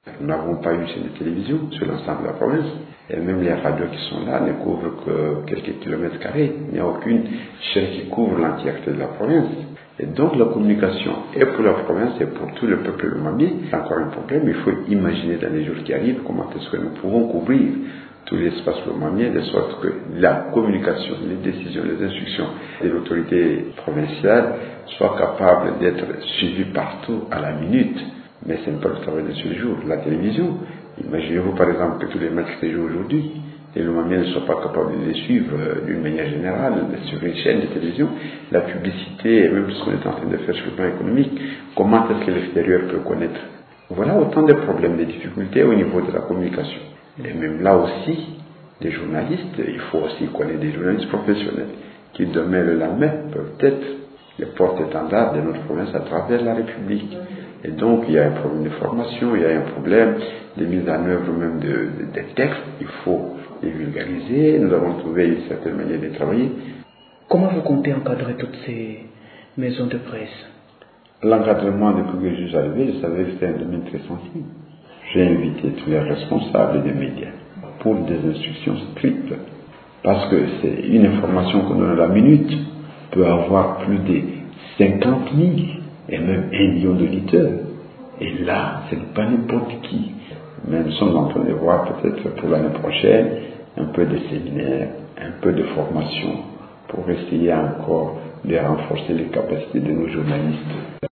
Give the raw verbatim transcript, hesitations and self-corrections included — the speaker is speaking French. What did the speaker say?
Nous n'avons pas eu chaîne de télévision sur l'ensemble de la province. Et même les radios qui sont là ne couvrent que quelques kilomètres carrés. Il n'y a aucune chaîne qui couvre l'entièreté de la province. Et donc la communication est pour la province et pour tout le peuple lomamier. C'est encore un problème. Il faut imaginer dans les jours qui arrivent comment est-ce que nous pouvons couvrir tout l'espace lomamien de sorte que la communication, les décisions, les instructions de l'autorité provinciale soient capables d'être suivies partout à la minute. Mais ce n'est pas le travail de ce jour. La télévision, imaginez-vous par exemple que tous les matchs qui se jouent aujourd'hui, les Lomamiens ne sont pas capables de les suivre euh, d'une manière générale sur une chaîne de télévision. La publicité, et même ce qu'on est en train de faire sur le plan économique, comment est-ce que l'extérieur peut connaître? Voilà autant de problèmes, de difficultés au niveau de la communication. Et même là aussi, des journalistes, il faut aussi connaître des journalistes professionnels qui demain le lendemain peuvent être les porte-étendards de notre province à travers la République. Et donc, il y a un problème de formation, il y a un problème de mise en œuvre même de, de, de textes. Il faut les vulgariser. Nous avons trouvé une certaine manière de travailler. Comment vous comptez encadrer toutes ces maisons de presse? L'encadrement, depuis que je suis arrivé, je savais que c'était un domaine très sensible. J'ai invité tous les responsables des médias pour des instructions strictes. Parce que c'est une information qu'on donne à la minute peut avoir plus de cinquante mille et même un million d'auditeurs. Et là, ce n'est pas n'importe qui. Mais nous sommes en train de voir peut-être pour l'année prochaine un peu de séminaires, un peu de formation pour essayer encore de renforcer les capacités de nos journalistes.